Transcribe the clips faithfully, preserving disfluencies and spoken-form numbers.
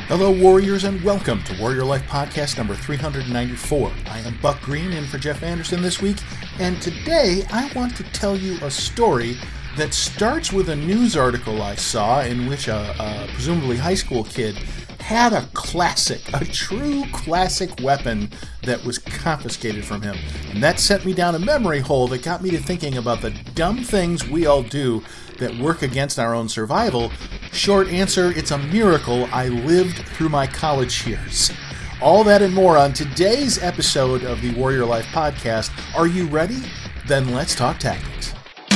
Hello, Warriors, and welcome to Warrior Life Podcast number three hundred ninety-four. I am Buck Green, in for Jeff Anderson this week, and today I want to tell you a story that starts with a news article I saw in which a, a presumably high school kid had a classic, a true classic weapon that was confiscated from him. And that sent me down a memory hole that got me to thinking about the dumb things we all do that work against our own survival. Short answer, it's a miracle I lived through my college years. All that and more on today's episode of the Warrior Life Podcast. Are you ready? Then let's talk tactics.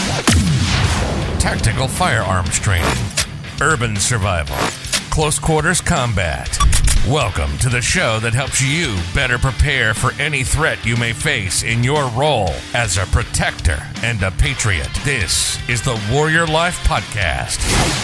Tactical firearms training, urban survival, close quarters combat. Welcome to the show that helps you better prepare for any threat you may face in your role as a protector and a patriot. This is the Warrior Life Podcast.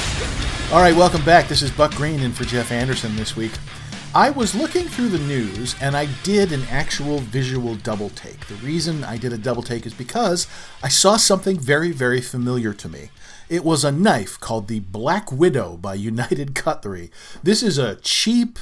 All right, welcome back. This is Buck Green in for Jeff Anderson this week. I was looking through the news and I did an actual visual double take. The reason I did a double take is because I saw something very, very familiar to me. It was a knife called the Black Widow by United Cutlery. This is a cheap,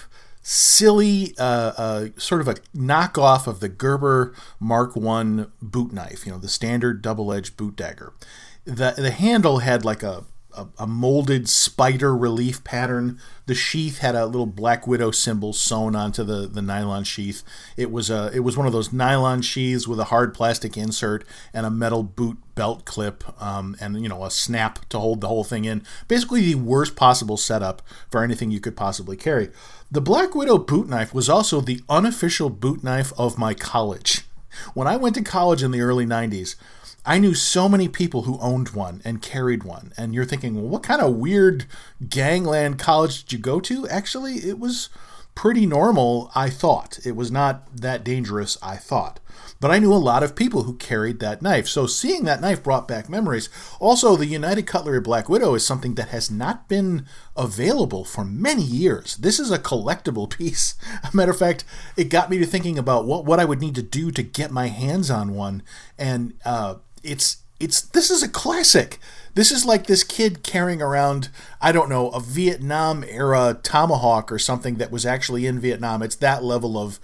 silly, uh, uh, sort of a knockoff of the Gerber Mark one boot knife, you know, the standard double-edged boot dagger. The, the handle had like a A, a molded spider relief pattern. The sheath had a little Black Widow symbol sewn onto the, the nylon sheath. It was a it was one of those nylon sheaths with a hard plastic insert and a metal boot belt clip, um, and you know a snap to hold the whole thing in. Basically, the worst possible setup for anything you could possibly carry. The Black Widow boot knife was also the unofficial boot knife of my college. When I went to college in the early nineties, I knew so many people who owned one and carried one. And you're thinking, well, what kind of weird gangland college did you go to? Actually, it was pretty normal, I thought. It was not that dangerous, I thought. But I knew a lot of people who carried that knife. So seeing that knife brought back memories. Also, the United Cutlery Black Widow is something that has not been available for many years. This is a collectible piece. As a matter of fact, it got me to thinking about what, what I would need to do to get my hands on one. And, uh, It's it's this is a classic. This is like this kid carrying around, I don't know, a Vietnam era tomahawk or something that was actually in Vietnam. It's that level of,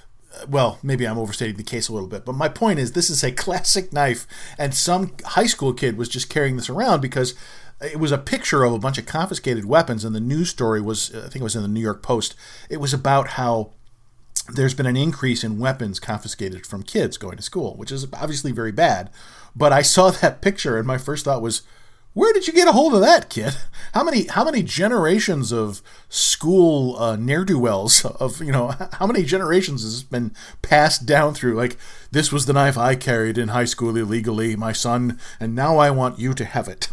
well, maybe I'm overstating the case a little bit, but my point is this is a classic knife, and some high school kid was just carrying this around because it was a picture of a bunch of confiscated weapons, and the news story was, I think it was in the New York Post. It was about how there's been an increase in weapons confiscated from kids going to school, which is obviously very bad. But I saw that picture and my first thought was, where did you get a hold of that, kid? How many how many generations of school uh, ne'er-do-wells, of, you know, how many generations has this been passed down through? Like, this was the knife I carried in high school illegally, my son, and now I want you to have it.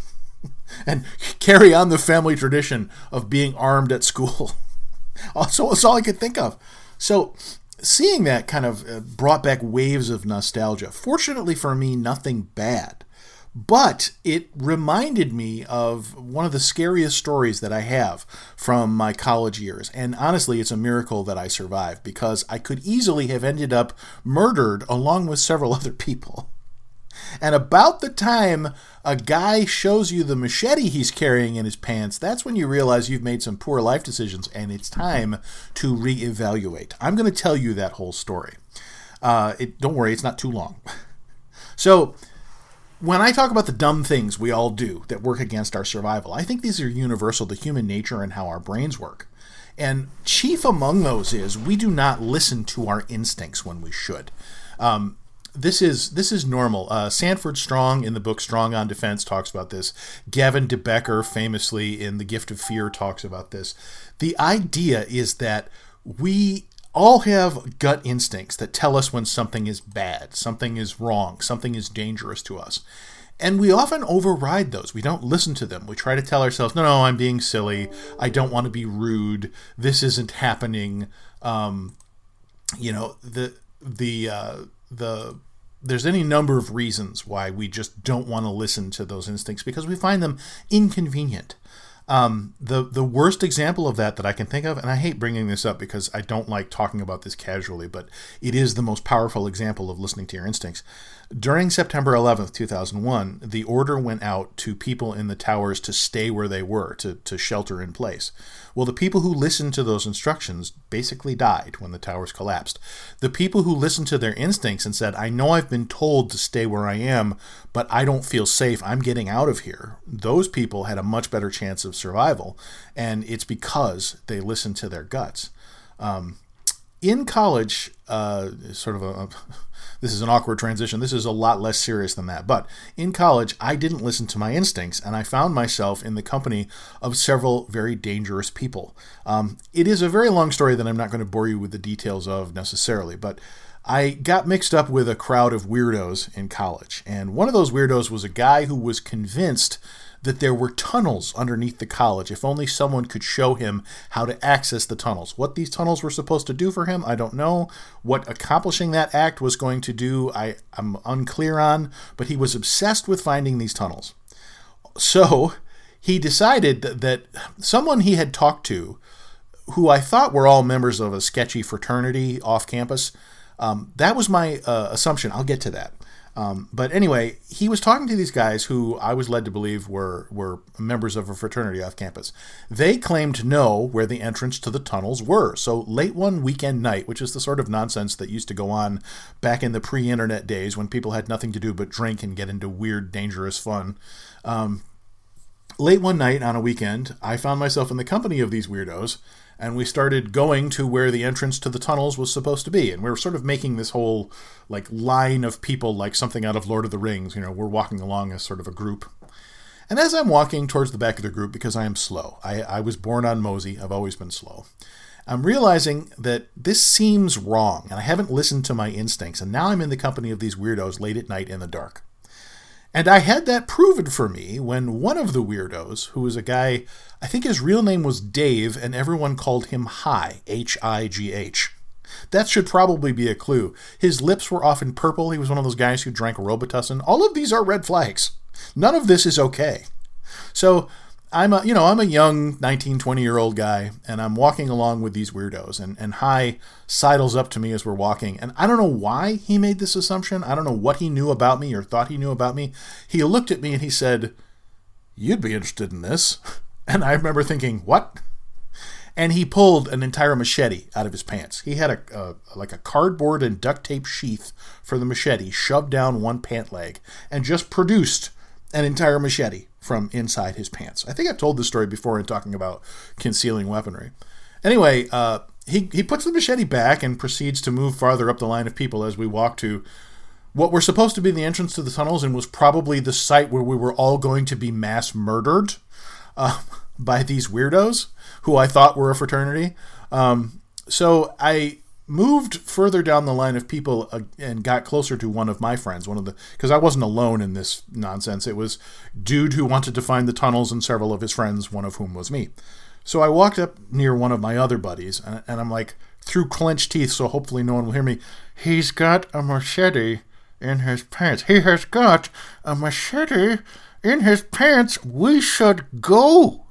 And carry on the family tradition of being armed at school. Also, that's all I could think of. So seeing that kind of brought back waves of nostalgia. Fortunately for me, nothing bad. But it reminded me of one of the scariest stories that I have from my college years. And honestly, it's a miracle that I survived, because I could easily have ended up murdered along with several other people. And about the time a guy shows you the machete he's carrying in his pants, that's when you realize you've made some poor life decisions and it's time to reevaluate. I'm going to tell you that whole story. Uh, it, don't worry, it's not too long. So when I talk about the dumb things we all do that work against our survival, I think these are universal to human nature and how our brains work. And chief among those is we do not listen to our instincts when we should. Um, This is this is normal. Uh, Sanford Strong in the book Strong on Defense talks about this. Gavin de Becker famously in The Gift of Fear talks about this. The idea is that we all have gut instincts that tell us when something is bad, something is wrong, something is dangerous to us. And we often override those. We don't listen to them. We try to tell ourselves, no, no, I'm being silly. I don't want to be rude. This isn't happening. Um, you know, the the... Uh, the there's any number of reasons why we just don't want to listen to those instincts, because we find them inconvenient. Um, the the worst example of that that I can think of, and I hate bringing this up because I don't like talking about this casually, but it is the most powerful example of listening to your instincts. During September eleventh, two thousand one, the order went out to people in the towers to stay where they were, to, to shelter in place. Well, the people who listened to those instructions basically died when the towers collapsed. The people who listened to their instincts and said, I know I've been told to stay where I am, but I don't feel safe, I'm getting out of here, those people had a much better chance of survival, and it's because they listened to their guts. Um, in college, uh, sort of a... a This is an awkward transition. This is a lot less serious than that. But in college, I didn't listen to my instincts, and I found myself in the company of several very dangerous people. Um, it is a very long story that I'm not going to bore you with the details of necessarily, but I got mixed up with a crowd of weirdos in college. And one of those weirdos was a guy who was convinced that there were tunnels underneath the college, if only someone could show him how to access the tunnels. What these tunnels were supposed to do for him, I don't know. What accomplishing that act was going to do, I, I'm unclear on, but he was obsessed with finding these tunnels. So he decided that, that someone he had talked to, who I thought were all members of a sketchy fraternity off campus, um, that was my uh, assumption. I'll get to that. Um, but anyway, he was talking to these guys who I was led to believe were, were members of a fraternity off campus. They claimed to know where the entrance to the tunnels were. So late one weekend night, which is the sort of nonsense that used to go on back in the pre-internet days when people had nothing to do but drink and get into weird, dangerous fun. Um, late one night on a weekend, I found myself in the company of these weirdos, and we started going to where the entrance to the tunnels was supposed to be. And we were sort of making this whole like line of people like something out of Lord of the Rings. You know, we're walking along as sort of a group. And as I'm walking towards the back of the group, because I am slow, I, I was born on Mosey, I've always been slow, I'm realizing that this seems wrong, and I haven't listened to my instincts, and now I'm in the company of these weirdos late at night in the dark. And I had that proven for me when one of the weirdos, who was a guy, I think his real name was Dave, and everyone called him High, H I G H. That should probably be a clue. His lips were often purple. He was one of those guys who drank Robitussin. All of these are red flags. None of this is okay. So I'm a, you know, I'm a young nineteen, twenty-year-old guy, and I'm walking along with these weirdos, and, and High sidles up to me as we're walking, and I don't know why he made this assumption. I don't know what he knew about me or thought he knew about me. He looked at me and he said, "You'd be interested in this." And I remember thinking, what? And he pulled an entire machete out of his pants. He had a, a like a cardboard and duct tape sheath for the machete shoved down one pant leg and just produced an entire machete from inside his pants. I think I've told this story before in talking about concealing weaponry. Anyway, uh, he, he puts the machete back and proceeds to move farther up the line of people as we walk to what were supposed to be the entrance to the tunnels and was probably the site where we were all going to be mass murdered uh, by these weirdos who I thought were a fraternity. Um, so I moved further down the line of people uh, and got closer to one of my friends, one of the, because I wasn't alone in this nonsense. It was dude who wanted to find the tunnels and several of his friends, one of whom was me. So I walked up near one of my other buddies, and, and I'm like, through clenched teeth, so hopefully no one will hear me, "He's got a machete in his pants. He has got a machete in his pants. We should go."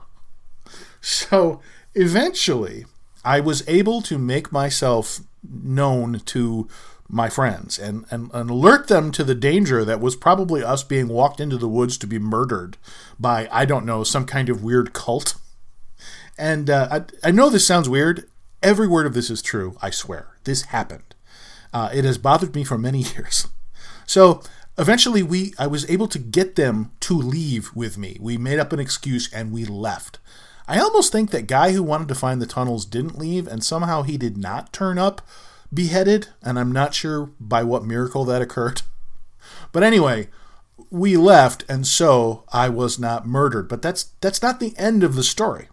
So eventually I was able to make myself known to my friends and, and, and alert them to the danger that was probably us being walked into the woods to be murdered by, I don't know, some kind of weird cult. And uh, I, I know this sounds weird. Every word of this is true, I swear. This happened. Uh, it has bothered me for many years. So eventually we I was able to get them to leave with me. We made up an excuse and we left. I almost think that guy who wanted to find the tunnels didn't leave, and somehow he did not turn up beheaded, and I'm not sure by what miracle that occurred. But anyway, we left, and so I was not murdered. But that's that's not the end of the story.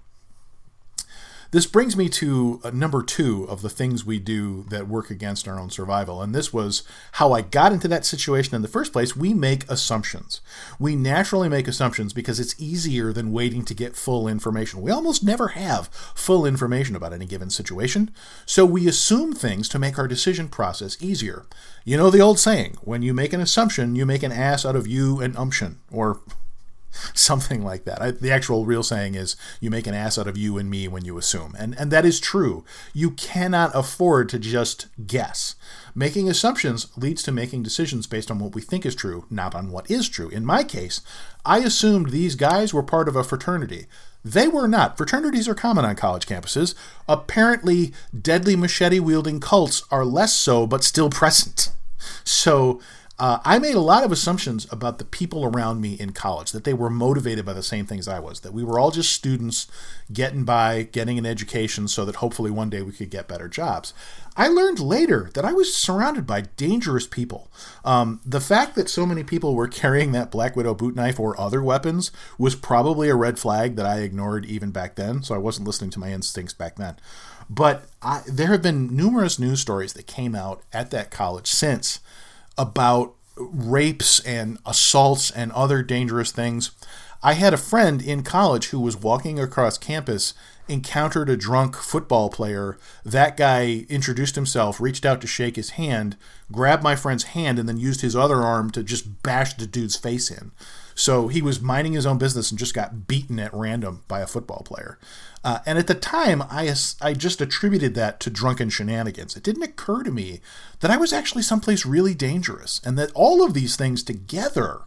This brings me to uh, number two of the things we do that work against our own survival. And this was how I got into that situation in the first place. We make assumptions. We naturally make assumptions because it's easier than waiting to get full information. We almost never have full information about any given situation. So we assume things to make our decision process easier. You know the old saying, when you make an assumption, you make an ass out of you and umption. Or Something like that. I, the actual real saying is, you make an ass out of you and me when you assume. And, and that is true. You cannot afford to just guess. Making assumptions leads to making decisions based on what we think is true, not on what is true. In my case, I assumed these guys were part of a fraternity. They were not. Fraternities are common on college campuses. Apparently, deadly machete-wielding cults are less so, but still present. So uh, I made a lot of assumptions about the people around me in college, that they were motivated by the same things I was, that we were all just students getting by, getting an education so that hopefully one day we could get better jobs. I learned later that I was surrounded by dangerous people. Um, the fact that so many people were carrying that Black Widow boot knife or other weapons was probably a red flag that I ignored even back then, so I wasn't listening to my instincts back then. But I, there have been numerous news stories that came out at that college since about rapes and assaults and other dangerous things. I had a friend in college who was walking across campus, encountered a drunk football player. That guy introduced himself, reached out to shake his hand, grabbed my friend's hand, and then used his other arm to just bash the dude's face in. So he was minding his own business and just got beaten at random by a football player. Uh, and at the time, I, I just attributed that to drunken shenanigans. It didn't occur to me that I was actually someplace really dangerous, and that all of these things together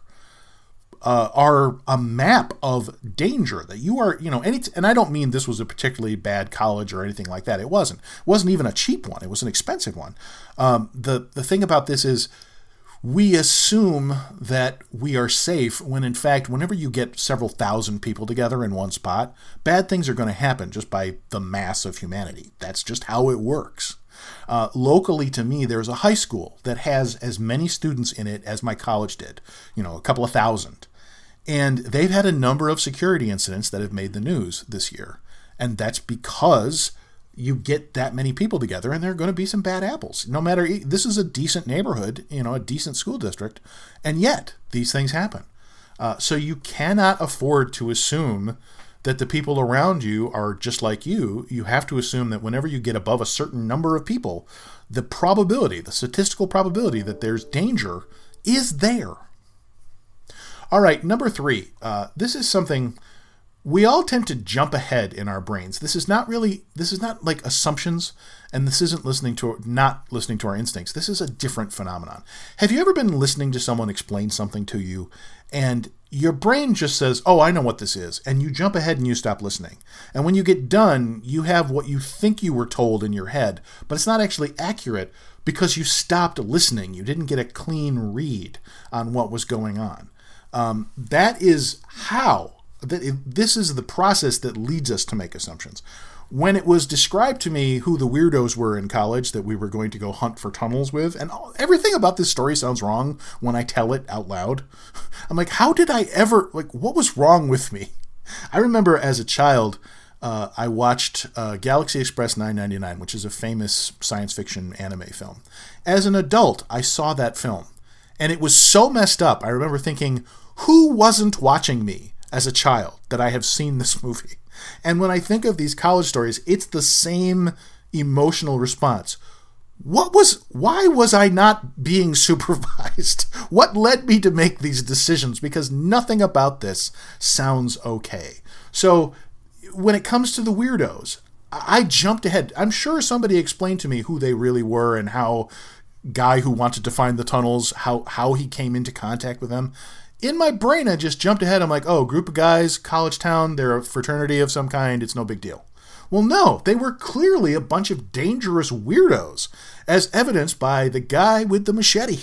Uh, are a map of danger, that you are, you know, any, and I don't mean this was a particularly bad college or anything like that. It wasn't. It wasn't even a cheap one. It was an expensive one. Um, the, the thing about this is we assume that we are safe when, in fact, whenever you get several thousand people together in one spot, bad things are going to happen just by the mass of humanity. That's just how it works. Uh, locally to me, there's a high school that has as many students in it as my college did, you know, a couple of thousand. And they've had a number of security incidents that have made the news this year. And that's because you get that many people together and there are going to be some bad apples. No matter, this is a decent neighborhood, you know, a decent school district, and yet these things happen. Uh, so you cannot afford to assume that the people around you are just like you. You have to assume that whenever you get above a certain number of people, the probability, the statistical probability that there's danger is there. All right, number three. Uh, this is something we all tend to jump ahead in our brains. This is not really, this is not like assumptions, and this isn't listening to, not listening to our instincts. This is a different phenomenon. Have you ever been listening to someone explain something to you, and your brain just says, oh, I know what this is, and you jump ahead and you stop listening. And when you get done, you have what you think you were told in your head, but it's not actually accurate because you stopped listening. You didn't get a clean read on what was going on. Um, that is how, this is the process that leads us to make assumptions. When it was described to me who the weirdos were in college that we were going to go hunt for tunnels with, and everything about this story sounds wrong when I tell it out loud. I'm like, how did I ever, like, what was wrong with me? I remember as a child, uh, I watched uh, Galaxy Express nine ninety-nine, which is a famous science fiction anime film. As an adult, I saw that film, and it was so messed up. I remember thinking, who wasn't watching me as a child that I have seen this movie? And when I think of these college stories, it's the same emotional response. What was, why was I not being supervised? What led me to make these decisions? Because nothing about this sounds okay. So when it comes to the weirdos, I jumped ahead. I'm sure somebody explained to me who they really were and how guy who wanted to find the tunnels, how, how he came into contact with them. In my brain, I just jumped ahead. I'm like, oh, group of guys, college town, they're a fraternity of some kind. It's no big deal. Well, no, they were clearly a bunch of dangerous weirdos, as evidenced by the guy with the machete.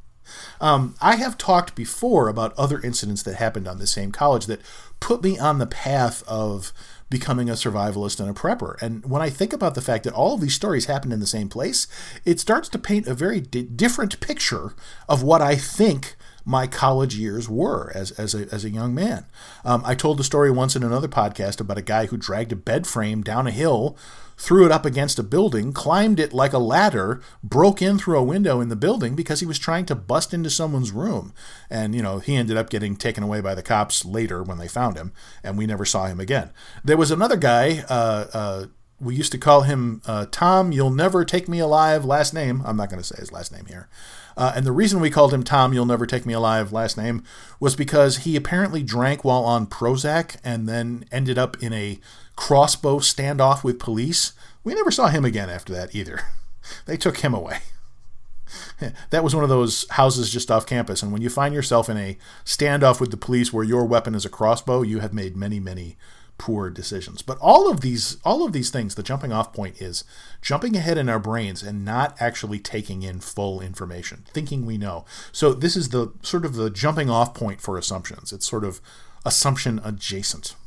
Um, I have talked before about other incidents that happened on the same college that put me on the path of becoming a survivalist and a prepper. And when I think about the fact that all of these stories happened in the same place, it starts to paint a very di- different picture of what I think my college years were as as a, as a young man. Um, I told the story once in another podcast about a guy who dragged a bed frame down a hill, threw it up against a building, climbed it like a ladder, broke in through a window in the building because he was trying to bust into someone's room. And, you know, he ended up getting taken away by the cops later when they found him, and we never saw him again. There was another guy, uh, uh, we used to call him uh, Tom, You'll Never Take Me Alive, last name. I'm not going to say his last name here. Uh, and the reason we called him Tom, You'll Never Take Me Alive, last name, was because he apparently drank while on Prozac and then ended up in a crossbow standoff with police. We never saw him again after that either. They took him away. That was one of those houses just off campus, and when you find yourself in a standoff with the police where your weapon is a crossbow, you have made many, many poor decisions. But all of these all of these things, the jumping off point is jumping ahead in our brains and not actually taking in full information, thinking we know. So this is the sort of the jumping off point for assumptions. It's sort of assumption adjacent.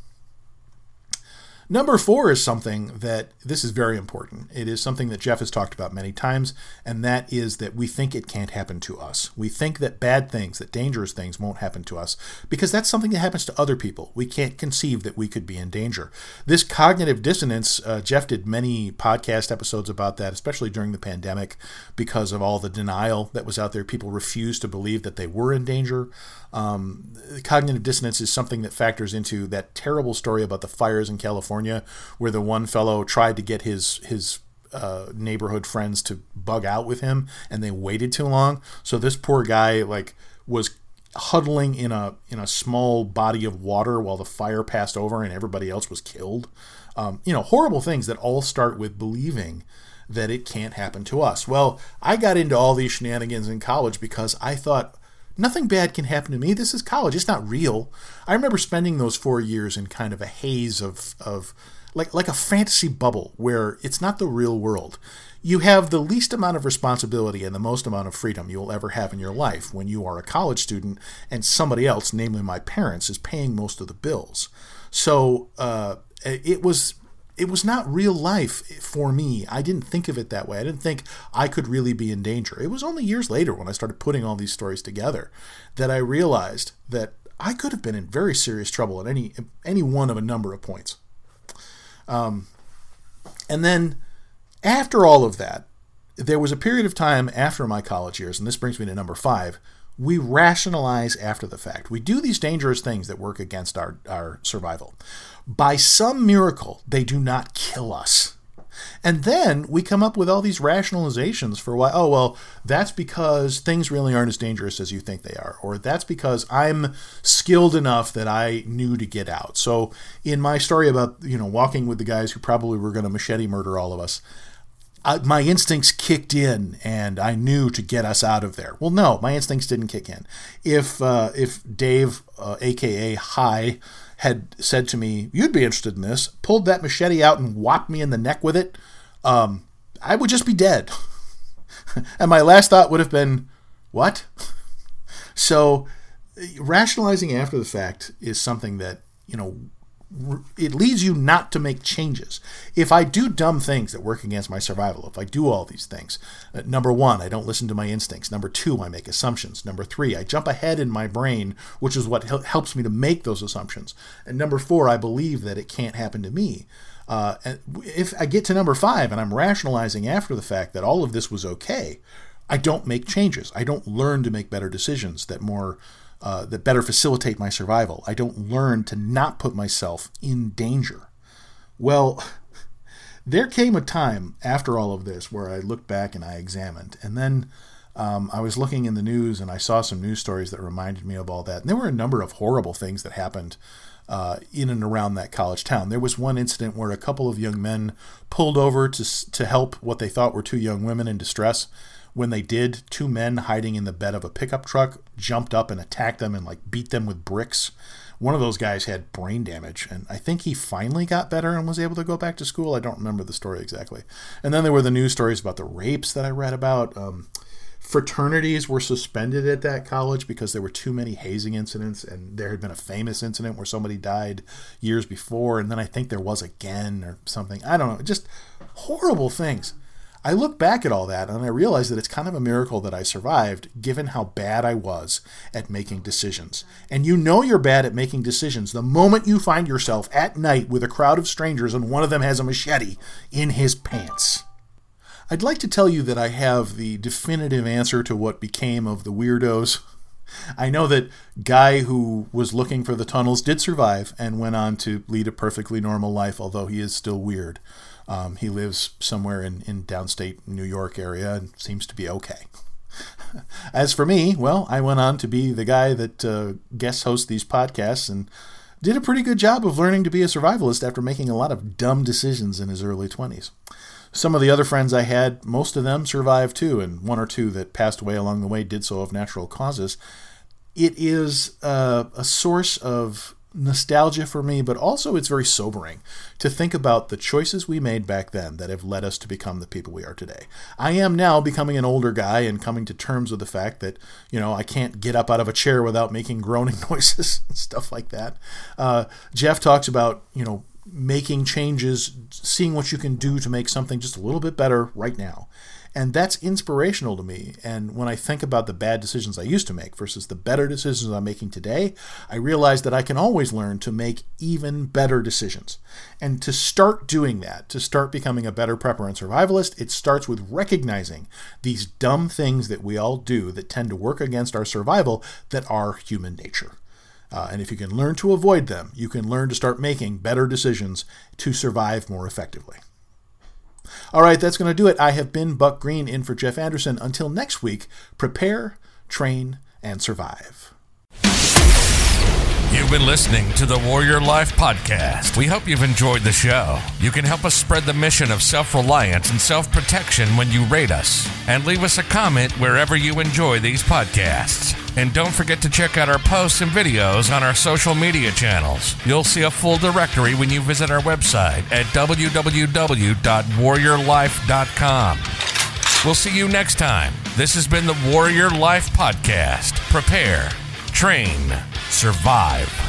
Number four is something that, this is very important. It is something that Jeff has talked about many times, and that is that we think it can't happen to us. We think that bad things, that dangerous things won't happen to us, because that's something that happens to other people. We can't conceive that we could be in danger. This cognitive dissonance, uh, Jeff did many podcast episodes about that, especially during the pandemic, because of all the denial that was out there. People refused to believe that they were in danger. Um, cognitive dissonance is something that factors into that terrible story about the fires in California, where the one fellow tried to get his his uh, neighborhood friends to bug out with him, and they waited too long. So this poor guy like was huddling in a in a small body of water while the fire passed over, and everybody else was killed. Um, you know, horrible things that all start with believing that it can't happen to us. Well, I got into all these shenanigans in college because I thought, nothing bad can happen to me. This is college. It's not real. I remember spending those four years in kind of a haze of, of like, like a fantasy bubble where it's not the real world. You have the least amount of responsibility and the most amount of freedom you will ever have in your life when you are a college student and somebody else, namely my parents, is paying most of the bills. So uh, it was... It was not real life for me. I didn't think of it that way. I didn't think I could really be in danger. It was only years later when I started putting all these stories together that I realized that I could have been in very serious trouble at any any one of a number of points. Um, and then after all of that, there was a period of time after my college years, and this brings me to number five, we rationalize after the fact. We do these dangerous things that work against our, our survival. By some miracle, they do not kill us. And then we come up with all these rationalizations for why, oh, well, that's because things really aren't as dangerous as you think they are. Or that's because I'm skilled enough that I knew to get out. So in my story about, you know, walking with the guys who probably were going to machete murder all of us, I, my instincts kicked in and I knew to get us out of there. Well, no, my instincts didn't kick in. If uh, if Dave, uh, a k a. High, had said to me, you'd be interested in this, pulled that machete out and whopped me in the neck with it, um, I would just be dead. And my last thought would have been, what? So rationalizing after the fact is something that, you know, it leads you not to make changes. If I do dumb things that work against my survival, if I do all these things, uh, number one, I don't listen to my instincts. Number two, I make assumptions. Number three, I jump ahead in my brain, which is what hel- helps me to make those assumptions. And number four, I believe that it can't happen to me. Uh, and if I get to number five and I'm rationalizing after the fact that all of this was okay, I don't make changes. I don't learn to make better decisions that more Uh, that better facilitate my survival. I don't learn to not put myself in danger. Well, there came a time after all of this where I looked back and I examined. And then um, I was looking in the news and I saw some news stories that reminded me of all that. And there were a number of horrible things that happened uh, in and around that college town. There was one incident where a couple of young men pulled over to to help what they thought were two young women in distress. When they did, two men hiding in the bed of a pickup truck jumped up and attacked them and like beat them with bricks. One of those guys had brain damage, and I think he finally got better and was able to go back to school. I don't remember the story exactly. And then there were the news stories about the rapes that I read about. Um, fraternities were suspended at that college because there were too many hazing incidents, and there had been a famous incident where somebody died years before, and then I think there was again or something. I don't know. Just horrible things. I look back at all that and I realize that it's kind of a miracle that I survived, given how bad I was at making decisions. And you know you're bad at making decisions the moment you find yourself at night with a crowd of strangers and one of them has a machete in his pants. I'd like to tell you that I have the definitive answer to what became of the weirdos. I know that Guy, who was looking for the tunnels, did survive and went on to lead a perfectly normal life, although he is still weird. Um, he lives somewhere in, in downstate New York area and seems to be okay. As for me, well, I went on to be the guy that uh, guest hosts these podcasts and did a pretty good job of learning to be a survivalist after making a lot of dumb decisions in his early twenties. Some of the other friends I had, most of them survived too, and one or two that passed away along the way did so of natural causes. It is uh, a source of nostalgia for me, but also it's very sobering to think about the choices we made back then that have led us to become the people we are today. I am now becoming an older guy and coming to terms with the fact that, you know, I can't get up out of a chair without making groaning noises and stuff like that. Uh, Jeff talks about, you know, making changes, seeing what you can do to make something just a little bit better right now. And that's inspirational to me. And when I think about the bad decisions I used to make versus the better decisions I'm making today, I realize that I can always learn to make even better decisions. And to start doing that, to start becoming a better prepper and survivalist, it starts with recognizing these dumb things that we all do that tend to work against our survival that are human nature. Uh, and if you can learn to avoid them, you can learn to start making better decisions to survive more effectively. All right, that's going to do it. I have been Buck Green in for Jeff Anderson. Until next week, prepare, train, and survive. You've been listening to the Warrior Life Podcast. We hope you've enjoyed the show. You can help us spread the mission of self-reliance and self-protection when you rate us. And leave us a comment wherever you enjoy these podcasts. And don't forget to check out our posts and videos on our social media channels. You'll see a full directory when you visit our website at w w w dot warrior life dot com. We'll see you next time. This has been the Warrior Life Podcast. Prepare, train, survive.